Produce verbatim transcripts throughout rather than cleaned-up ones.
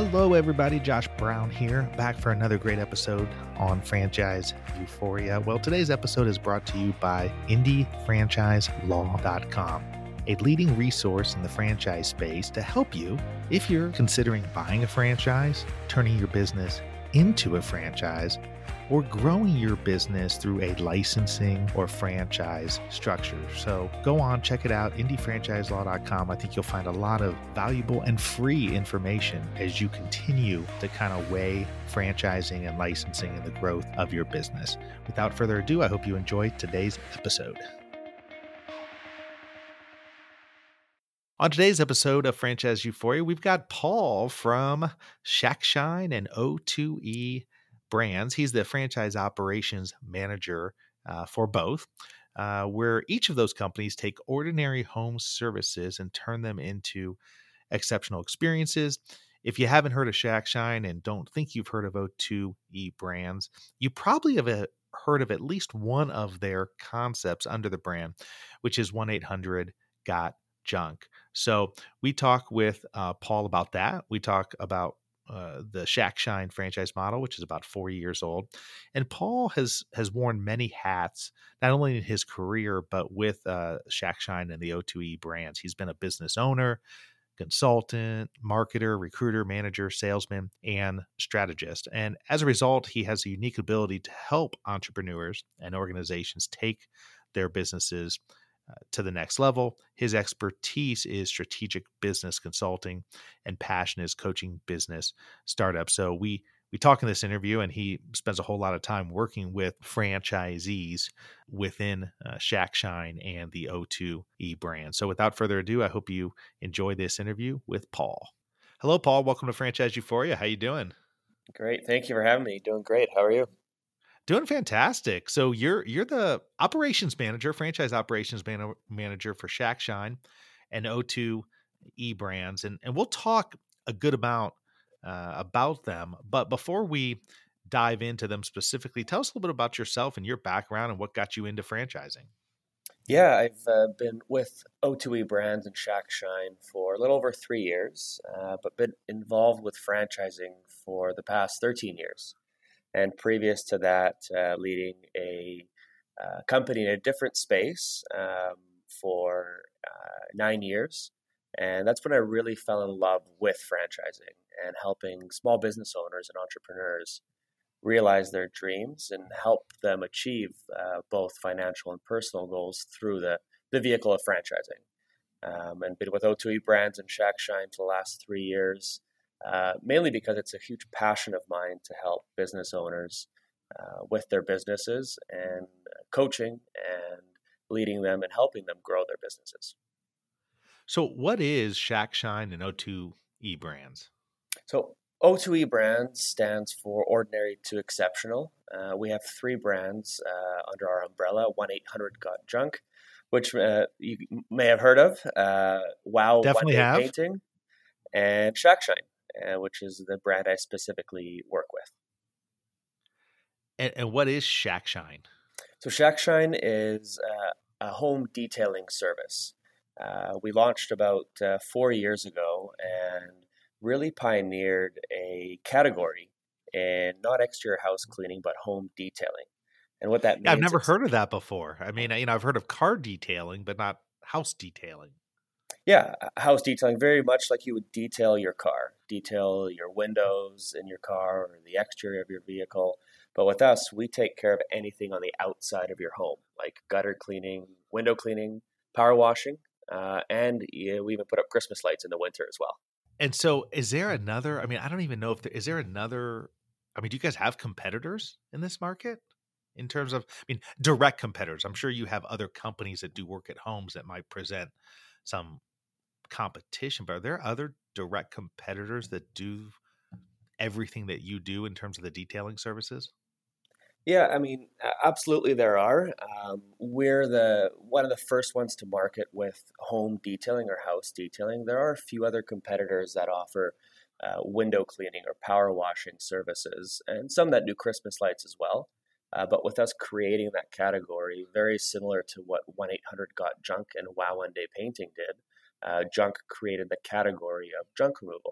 Hello, everybody. Josh Brown here, back for another great episode on Franchise Euphoria. Well, today's episode is brought to you by Indie Franchise Law dot com, a leading resource in the franchise space to help you if you're considering buying a franchise, turning your business into a franchise, or growing your business through a licensing or franchise structure. So go on, check it out, Indie Franchise Law dot com. I think you'll find a lot of valuable and free information as you continue to kind of weigh franchising and licensing and the growth of your business. Without further ado, I hope you enjoy today's episode. On today's episode of Franchise Euphoria, we've got Paul from ShackShine and O two E Brands. He's the franchise operations manager uh, for both, uh, where each of those companies take ordinary home services and turn them into exceptional experiences. If you haven't heard of ShackShine and don't think you've heard of O two E Brands, you probably have a, heard of at least one of their concepts under the brand, which is one eight hundred got junk. So we talk with uh, Paul about that. We talk about uh, the ShackShine franchise model, which is about four years old. And Paul has has worn many hats, not only in his career, but with uh, ShackShine and the O two E brands. He's been a business owner, consultant, marketer, recruiter, manager, salesman, and strategist. And as a result, he has a unique ability to help entrepreneurs and organizations take their businesses Uh, to the next level. His expertise is strategic business consulting, and passion is coaching business startups. So we we talk in this interview, and he spends a whole lot of time working with franchisees within uh, ShackShine and the O two E brand. So without further ado, I hope you enjoy this interview with Paul. Hello, Paul. Welcome to Franchise Euphoria. How you doing? Great. Thank you for having me. Doing great. How are you? Doing fantastic. So you're you're the operations manager, franchise operations man- manager for ShackShine and O two E brands, and and we'll talk a good amount uh, about them. But before we dive into them specifically, tell us a little bit about yourself and your background and what got you into franchising. Yeah, I've uh, been with O two E Brands and ShackShine for a little over three years, uh, but been involved with franchising for the past thirteen years. And previous to that, uh, leading a uh, company in a different space um, for uh, nine years. And that's when I really fell in love with franchising and helping small business owners and entrepreneurs realize their dreams and help them achieve uh, both financial and personal goals through the, the vehicle of franchising. Um, and been with O two E Brands and ShackShine for the last three years. Uh, mainly because it's a huge passion of mine to help business owners uh, with their businesses and coaching and leading them and helping them grow their businesses. So what is ShackShine and O two E brands? So O two E Brands stands for Ordinary to Exceptional. Uh, we have three brands uh, under our umbrella, one eight hundred got junk, which uh, you may have heard of, uh, Wow Definitely One Day have. Painting, and ShackShine. Uh, which is the brand I specifically work with. And, and what is ShackShine? So ShackShine is uh, a home detailing service. Uh, we launched about uh, four years ago and really pioneered a category in not exterior house cleaning, but home detailing. And what that means, Yeah, I've never it's, heard of that before. I mean, you know, I've heard of car detailing, but not house detailing. Yeah, house detailing, very much like you would detail your car, detail your windows in your car or the exterior of your vehicle. But with us, we take care of anything on the outside of your home, like gutter cleaning, window cleaning, power washing, uh, and yeah, we even put up Christmas lights in the winter as well. And so is there another, I mean, I don't even know if there, is there another, I mean, do you guys have competitors in this market in terms of, I mean, direct competitors? I'm sure you have other companies that do work at homes that might present some competition, but are there other direct competitors that do everything that you do in terms of the detailing services? Yeah, I mean, a- absolutely there are. Um, we're the one of the first ones to market with home detailing or house detailing. There are a few other competitors that offer uh, window cleaning or power washing services, and some that do Christmas lights as well. Uh, but with us creating that category, very similar to what one eight hundred got junk and Wow One Day Painting did, uh, Junk created the category of junk removal.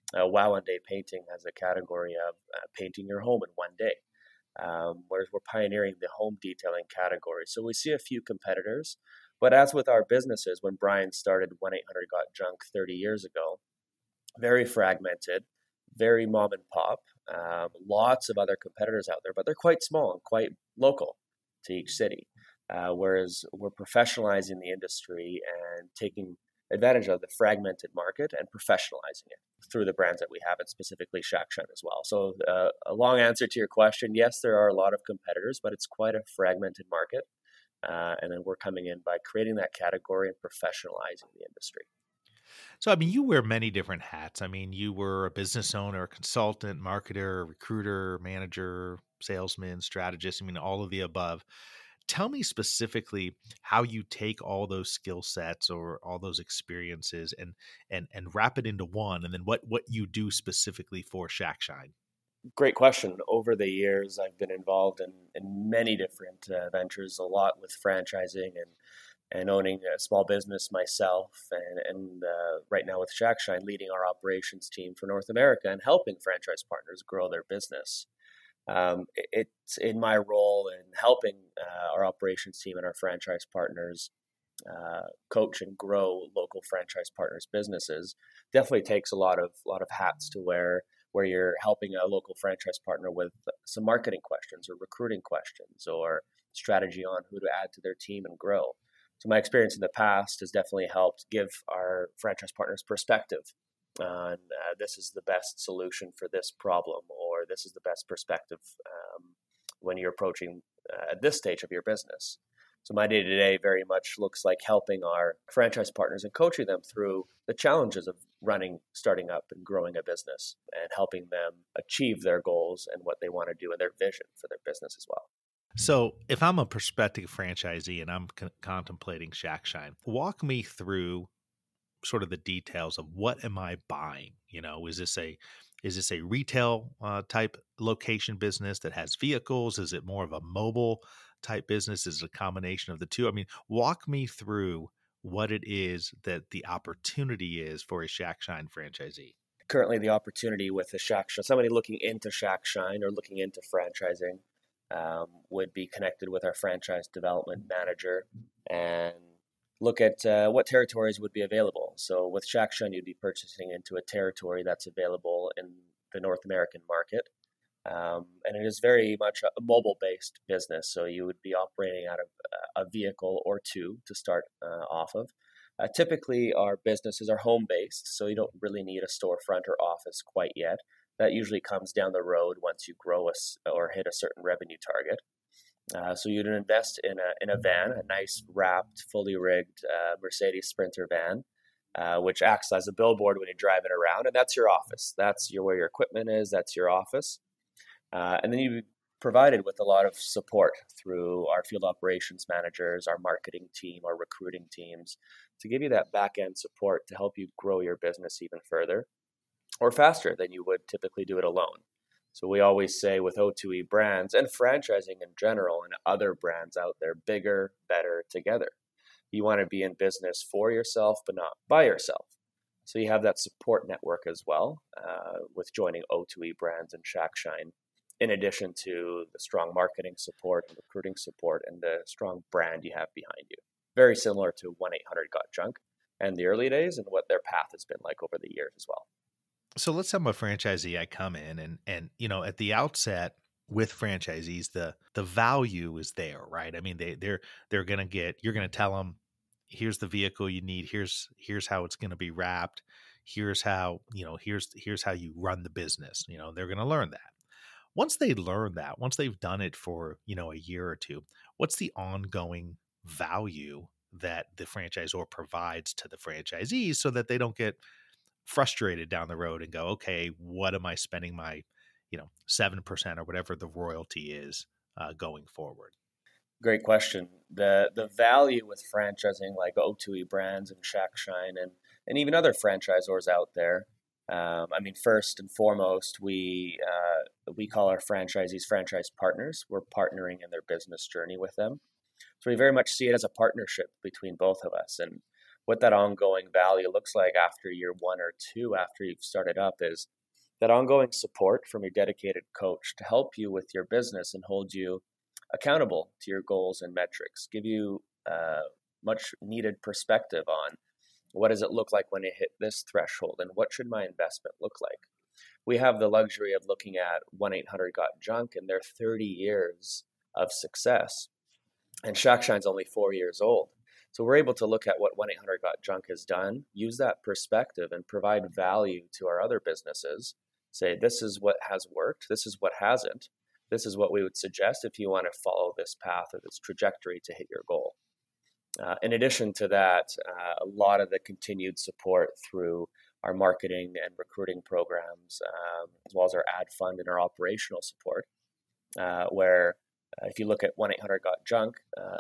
Uh, Wow One Day Painting has a category of uh, painting your home in one day, um, whereas we're pioneering the home detailing category. So we see a few competitors, but as with our businesses, when Brian started one eight hundred got junk thirty years ago, very fragmented, very mom and pop, um, lots of other competitors out there, but they're quite small and quite local to each city. Uh, whereas we're professionalizing the industry and taking advantage of the fragmented market and professionalizing it through the brands that we have, and specifically Shackshine as well. So uh, a long answer to your question, yes, there are a lot of competitors, but it's quite a fragmented market. Uh, and then we're coming in by creating that category and professionalizing the industry. So, I mean, you wear many different hats. I mean, you were a business owner, a consultant, marketer, recruiter, manager, salesman, strategist. I mean, all of the above. Tell me specifically how you take all those skill sets or all those experiences and and and wrap it into one, and then what what you do specifically for Shackshine. Great question. Over the years, I've been involved in, in many different uh, ventures, a lot with franchising and, and owning a small business myself. And, and uh, right now with Shackshine, leading our operations team for North America and helping franchise partners grow their business. Um, it, it's in my role in helping uh, our operations team and our franchise partners uh, coach and grow local franchise partners' businesses. Definitely takes a lot of lot of hats to wear, where you're helping a local franchise partner with some marketing questions or recruiting questions or strategy on who to add to their team and grow. So my experience in the past has definitely helped give our franchise partners perspective on uh, this is the best solution for this problem, or this is the best perspective um, when you're approaching uh, at this stage of your business. So my day to day very much looks like helping our franchise partners and coaching them through the challenges of running, starting up and growing a business, and helping them achieve their goals and what they want to do and their vision for their business as well. So, if I'm a prospective franchisee and I'm con- contemplating Shackshine, walk me through sort of the details of what am I buying? You know, is this a is this a retail uh, type location business that has vehicles? Is it more of a mobile type business? Is it a combination of the two? I mean, walk me through what it is that the opportunity is for a Shackshine franchisee. Currently, the opportunity with the Shackshine, somebody looking into Shackshine or looking into franchising, um, would be connected with our franchise development manager and look at uh, what territories would be available. So with Shackshine, you'd be purchasing into a territory that's available in the North American market. Um, and it is very much a mobile-based business. So you would be operating out of a vehicle or two to start uh, off of. Uh, typically, our businesses are home-based, so you don't really need a storefront or office quite yet. That usually comes down the road once you grow a, or hit a certain revenue target. Uh, so you'd invest in a in a van, a nice wrapped, fully rigged uh, Mercedes Sprinter van, uh, which acts as a billboard when you drive it around, and that's your office. That's your where your equipment is. That's your office, uh, and then you provided with a lot of support through our field operations managers, our marketing team, our recruiting teams, to give you that back end support to help you grow your business even further or faster than you would typically do it alone. So we always say with O two E brands and franchising in general and other brands out there, bigger, better together. You want to be in business for yourself, but not by yourself. So you have that support network as well uh, with joining O two E brands and Shackshine, in addition to the strong marketing support and recruiting support and the strong brand you have behind you. Very similar to one eight hundred got junk and the early days and what their path has been like over the years as well. So let's say I'm a franchisee. I come in and and you know at the outset with franchisees, the the value is there, right? I mean, they they're they're gonna get you're gonna tell them, here's the vehicle you need, here's here's how it's gonna be wrapped, here's how you know here's here's how you run the business. You know, they're gonna learn that. Once they learn that, once they've done it for you know a year or two, what's the ongoing value that the franchisor provides to the franchisees so that they don't get frustrated down the road and go, okay, what am I spending my, you know, seven percent or whatever the royalty is uh, going forward? Great question. The the value with franchising like O two E brands and Shackshine and and even other franchisors out there. Um, I mean, first and foremost, we uh, we call our franchisees franchise partners. We're partnering in their business journey with them. So we very much see it as a partnership between both of us. And what that ongoing value looks like after year one or two, after you've started up, is that ongoing support from your dedicated coach to help you with your business and hold you accountable to your goals and metrics, give you uh, much needed perspective on what does it look like when I hit this threshold and what should my investment look like. We have the luxury of looking at one eight hundred got junk and their thirty years of success, and ShackShine's only four years old. So we're able to look at what one eight hundred got junk has done, use that perspective and provide value to our other businesses. Say, this is what has worked, this is what hasn't, this is what we would suggest if you want to follow this path or this trajectory to hit your goal. Uh, in addition to that, uh, a lot of the continued support through our marketing and recruiting programs, um, as well as our ad fund and our operational support, uh, where uh, if you look at one eight hundred got junk, uh,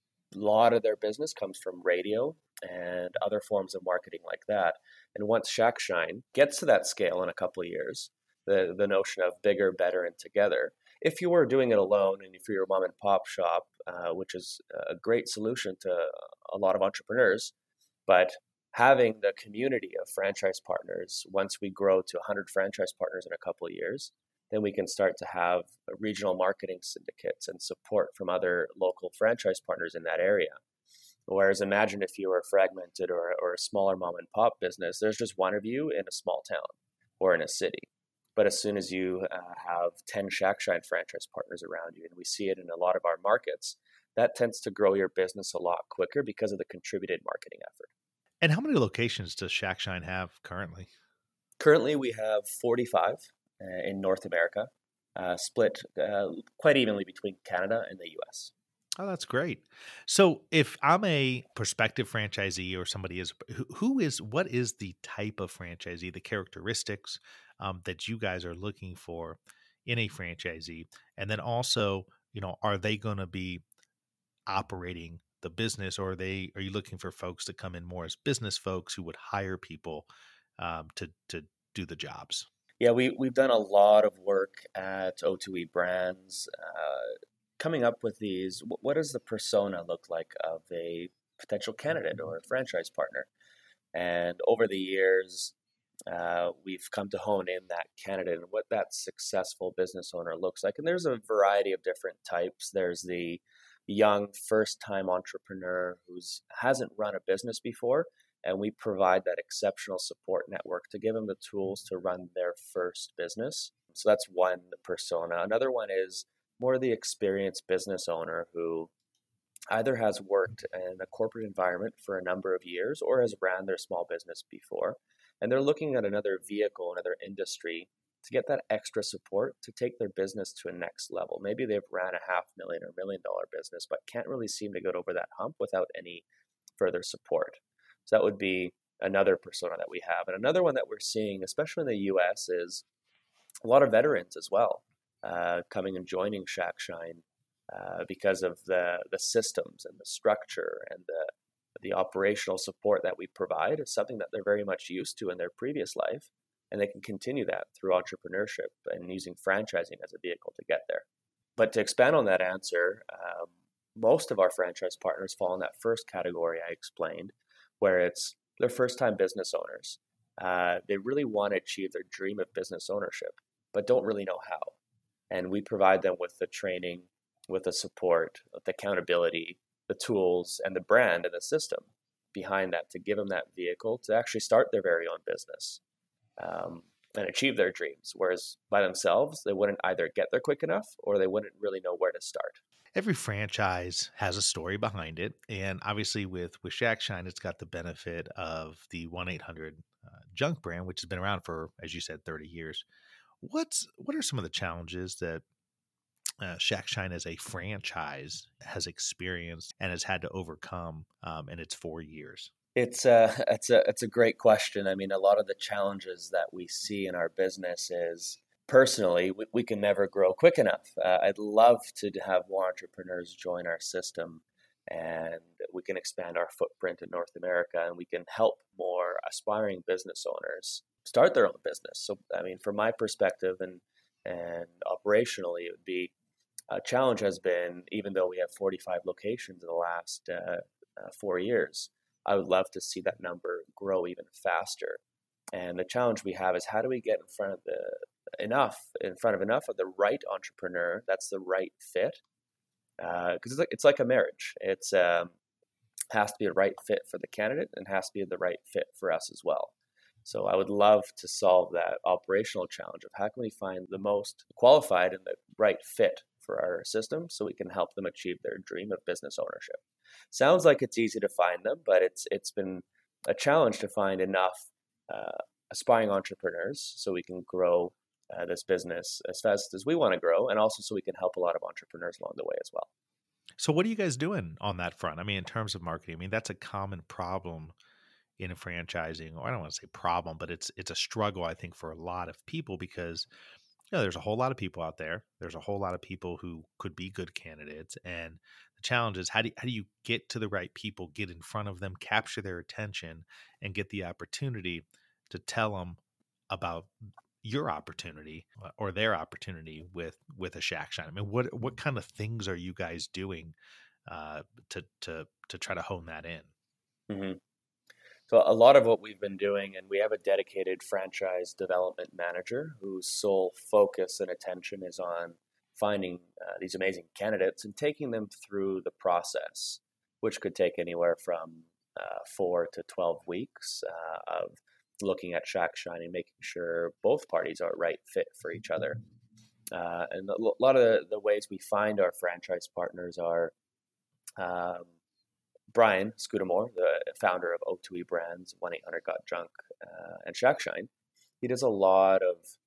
a lot of their business comes from radio and other forms of marketing like that. And once ShackShine gets to that scale in a couple of years, the, the notion of bigger, better, and together, if you were doing it alone and if you're a mom and pop shop, uh, which is a great solution to a lot of entrepreneurs, but having the community of franchise partners, once we grow to one hundred franchise partners in a couple of years, then we can start to have regional marketing syndicates and support from other local franchise partners in that area. Whereas imagine if you were a fragmented or, or a smaller mom and pop business, there's just one of you in a small town or in a city. But as soon as you uh, have ten ShackShine franchise partners around you, and we see it in a lot of our markets, that tends to grow your business a lot quicker because of the contributed marketing effort. And how many locations does ShackShine have currently? Currently, we have forty-five uh, in North America, uh, split uh, quite evenly between Canada and the U S. Oh, that's great. So if I'm a prospective franchisee or somebody is, who, who is, what is the type of franchisee, the characteristics um, that you guys are looking for in a franchisee? And then also, you know, are they going to be operating the business, or are they, are you looking for folks to come in more as business folks who would hire people um, to, to do the jobs? Yeah, we, we've done a lot of work at O two E Brands, uh, coming up with these. What does the persona look like of a potential candidate or a franchise partner? And over the years, uh, we've come to hone in that candidate and what that successful business owner looks like. And there's a variety of different types. There's the young first-time entrepreneur who hasn't run a business before, and we provide that exceptional support network to give them the tools to run their first business. So that's one persona. Another one is more the experienced business owner who either has worked in a corporate environment for a number of years or has ran their small business before, and they're looking at another vehicle, another industry to get that extra support to take their business to a next level. Maybe they've ran a half million or million dollar business, but can't really seem to get over that hump without any further support. So that would be another persona that we have. And another one that we're seeing, especially in the U S, is a lot of veterans as well, uh, coming and joining ShackShine uh, because of the the systems and the structure and the the operational support that we provide is something that they're very much used to in their previous life, and they can continue that through entrepreneurship and using franchising as a vehicle to get there. But to expand on that answer, um, most of our franchise partners fall in that first category I explained, where it's their first-time business owners. Uh, they really want to achieve their dream of business ownership, but don't really know how. And we provide them with the training, with the support, with the accountability, the tools, and the brand and the system behind that to give them that vehicle to actually start their very own business um, and achieve their dreams. Whereas by themselves, they wouldn't either get there quick enough or they wouldn't really know where to start. Every franchise has a story behind it. And obviously with, with ShackShine, it's got the benefit of the one eight hundred uh, junk brand, which has been around for, as you said, thirty years. What's, what are some of the challenges that uh, ShackShine as a franchise has experienced and has had to overcome um, in its four years? It's a, it's a, it's a great question. I mean, a lot of the challenges that we see in our business is, personally, we, we can never grow quick enough. Uh, I'd love to have more entrepreneurs join our system, and we can expand our footprint in North America, and we can help more aspiring business owners start their own business. So, I mean, from my perspective and and operationally, it would be a challenge has been, even though we have forty-five locations in the last uh, uh, four years, I would love to see that number grow even faster. And the challenge we have is how do we get in front of the enough in front of enough of the right entrepreneur that's the right fit, because uh, it's like it's like a marriage. It's um, has to be a right fit for the candidate and has to be the right fit for us as well. So I would love to solve that operational challenge of how can we find the most qualified and the right fit for our system so we can help them achieve their dream of business ownership. Sounds like it's easy to find them, but it's it's been a challenge to find enough uh, aspiring entrepreneurs so we can grow uh, this business as fast as we want to grow, and also so we can help a lot of entrepreneurs along the way as well. So what are you guys doing on that front? I mean, in terms of marketing, I mean, that's a common problem in franchising, or I don't want to say problem, but it's it's a struggle, I think, for a lot of people because, you know, there's a whole lot of people out there. There's a whole lot of people who could be good candidates. And the challenge is how do you, how do you get to the right people, get in front of them, capture their attention, and get the opportunity to tell them about your opportunity or their opportunity with with a ShackShine? I mean, what what kind of things are you guys doing uh, to to to try to hone that in? Mm-hmm. So a lot of what we've been doing, and we have a dedicated franchise development manager whose sole focus and attention is on finding uh, these amazing candidates and taking them through the process, which could take anywhere from uh, four to twelve weeks uh, of looking at ShackShine and making sure both parties are a right fit for each other. Uh, and a lot of the, the ways we find our franchise partners are um, Brian Scudamore, the founder of O two E Brands, one eight hundred got junk, uh, and ShackShine. He does a lot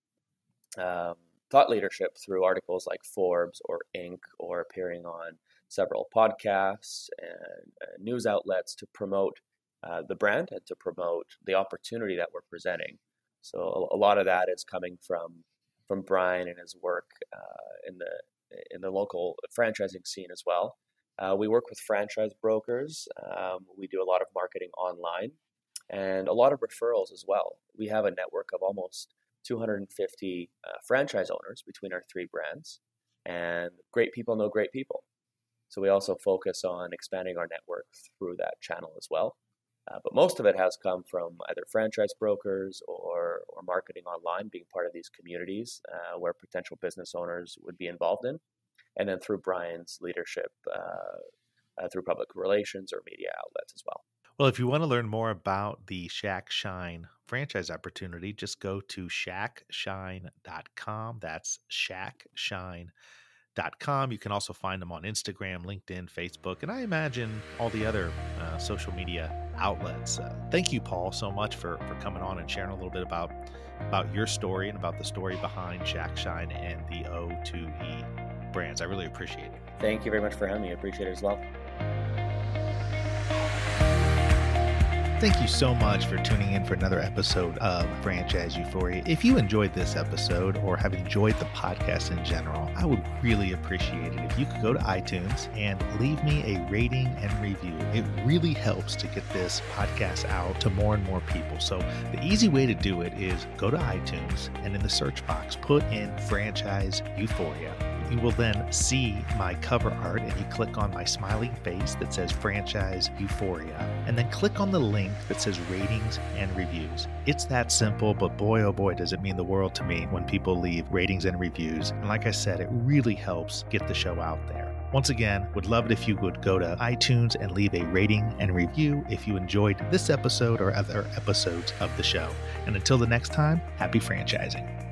of um, thought leadership through articles like Forbes or Inc, or appearing on several podcasts and uh, news outlets to promote uh, the brand and to promote the opportunity that we're presenting. So a, a lot of that is coming from from Brian and his work uh, in the in the local franchising scene as well. Uh, we work with franchise brokers. Um, we do a lot of marketing online and a lot of referrals as well. We have a network of almost two hundred fifty uh, franchise owners between our three brands, and great people know great people. So we also focus on expanding our network through that channel as well. Uh, but most of it has come from either franchise brokers or, or marketing online, being part of these communities uh, where potential business owners would be involved in. And then through Brian's leadership, uh, uh, through public relations or media outlets as well. Well, if you want to learn more about the ShackShine franchise opportunity, just go to shack shine dot com. That's shack shine dot com. You can also find them on Instagram, LinkedIn, Facebook, and I imagine all the other uh, social media outlets. Uh, thank you, Paul, so much for, for coming on and sharing a little bit about, about your story and about the story behind ShackShine and the O two E Brands. I really appreciate it. Thank you very much for having me. I appreciate it as well. Thank you so much for tuning in for another episode of Franchise Euphoria. If you enjoyed this episode or have enjoyed the podcast in general, I would really appreciate it if you could go to iTunes and leave me a rating and review. It really helps to get this podcast out to more and more people. So the easy way to do it is go to iTunes and in the search box, put in Franchise Euphoria. You will then see my cover art, and you click on my smiling face that says Franchise Euphoria, and then click on the link that says ratings and reviews. It's that simple, but boy, oh boy, does it mean the world to me when people leave ratings and reviews. And like I said, it really helps get the show out there. Once again, would love it if you would go to iTunes and leave a rating and review if you enjoyed this episode or other episodes of the show. And until the next time, happy franchising.